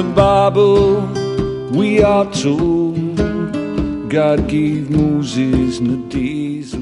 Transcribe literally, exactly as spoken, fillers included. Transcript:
the Bible we are told God gave Moses in the days of